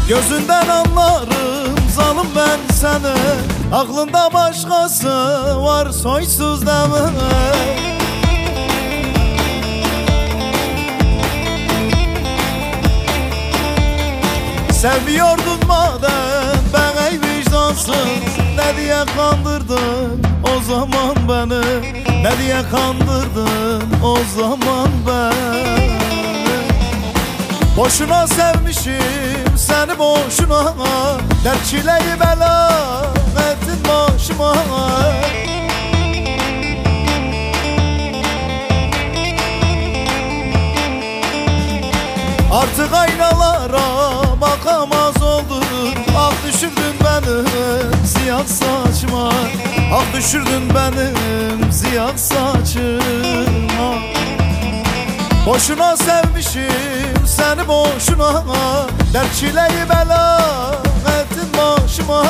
Gözünden anlarım zalim ben seni. Aklında başkası var soysuz deme. Sevmiyordun madem ben ey vicdansız. Ne diye kandırdın o zaman beni? Ne diye kandırdın o zaman beni? Boşuna sevmişim seni boşuna. Dert çileyi bela ettin başıma. Artık aynalara bakamaz oldum. Ah düşürdün benim siyah saçıma. Ah düşürdün benim siyah saçıma. Boşuna sevmişim seni boşuna. Dert çileyi bela ettin başıma.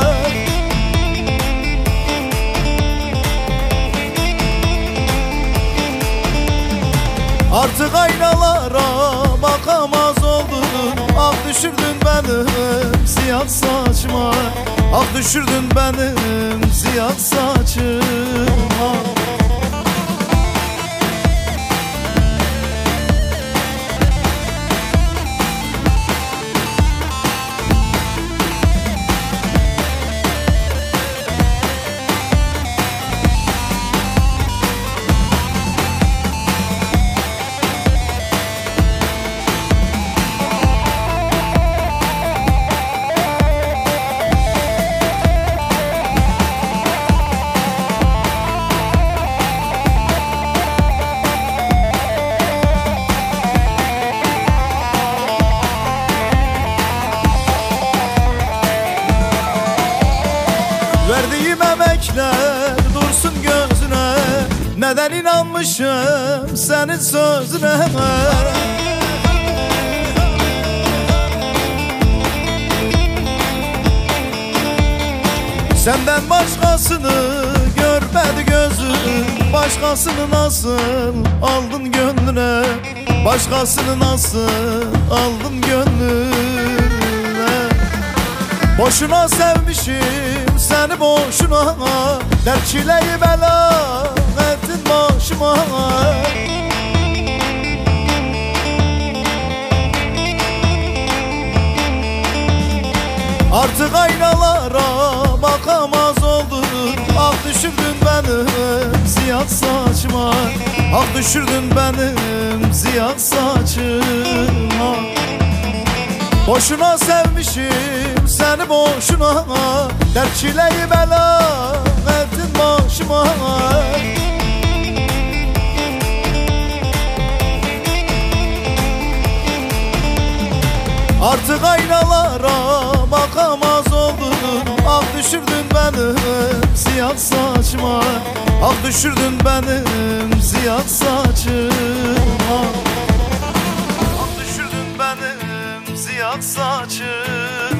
Artık aynalara bakamaz oldum. Ah düşürdün benim siyah saçıma. Ah düşürdün benim siyah saçıma. Verdiğim emekler dursun gözüne. Neden inanmışım senin sözüne? Senden başkasını görmedi gözüm. Başkasını nasıl aldın gönlüne? Başkasını nasıl aldın gönlüne? Boşuna sevmişim seni boşuna. Dert çileyi bela ettin başıma. Artık aynalara bakamaz oldum. Ah düşürdün benim siyah saçıma. Ah düşürdün benim siyah saçıma. Boşuna sevmişim seni boşuna. Dert çileyi bela ettin başıma. Artık aynalara bakamaz oldum. Ah düşürdün benim siyah saçıma. Ah düşürdün benim siyah saçıma. Ah düşürdün benim siyah saçıma.